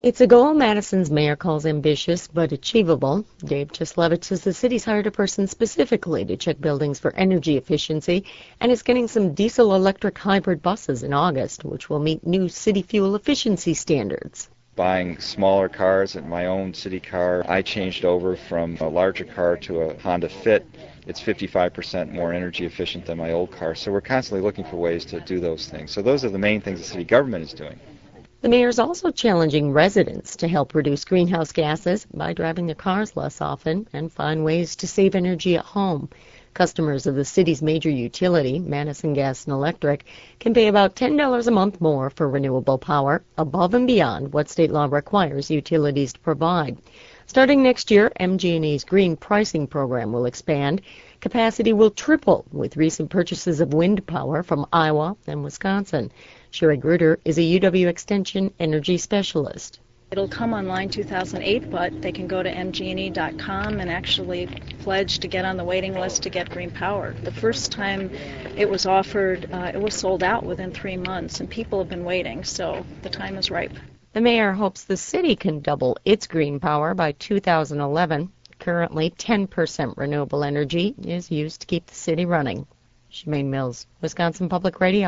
It's a goal Madison's mayor calls ambitious but achievable. Dave Chislevich says the city's hired a person specifically to check buildings for energy efficiency and is getting some diesel-electric hybrid buses in August, which will meet new city fuel efficiency standards. Buying smaller cars and my own city car, I changed over from a larger car to a Honda Fit. It's 55% more energy efficient than my old car, so we're constantly looking for ways to do those things. So those are the main things the city government is doing. The mayor's also challenging residents to help reduce greenhouse gases by driving their cars less often and find ways to save energy at home. Customers of the city's major utility, Madison Gas and Electric, can pay about $10 a month more for renewable power, above and beyond what state law requires utilities to provide. Starting next year, MG&E's green pricing program will expand. Capacity will triple with recent purchases of wind power from Iowa and Wisconsin. Sherry Gruder is a UW Extension energy specialist. It'll come online 2008, but they can go to mgne.com and actually pledge to get on the waiting list to get green power. The first time it was offered, it was sold out within 3 months, and people have been waiting, so the time is ripe. The mayor hopes the city can double its green power by 2011. Currently, 10% renewable energy is used to keep the city running. Shemaine Mills, Wisconsin Public Radio.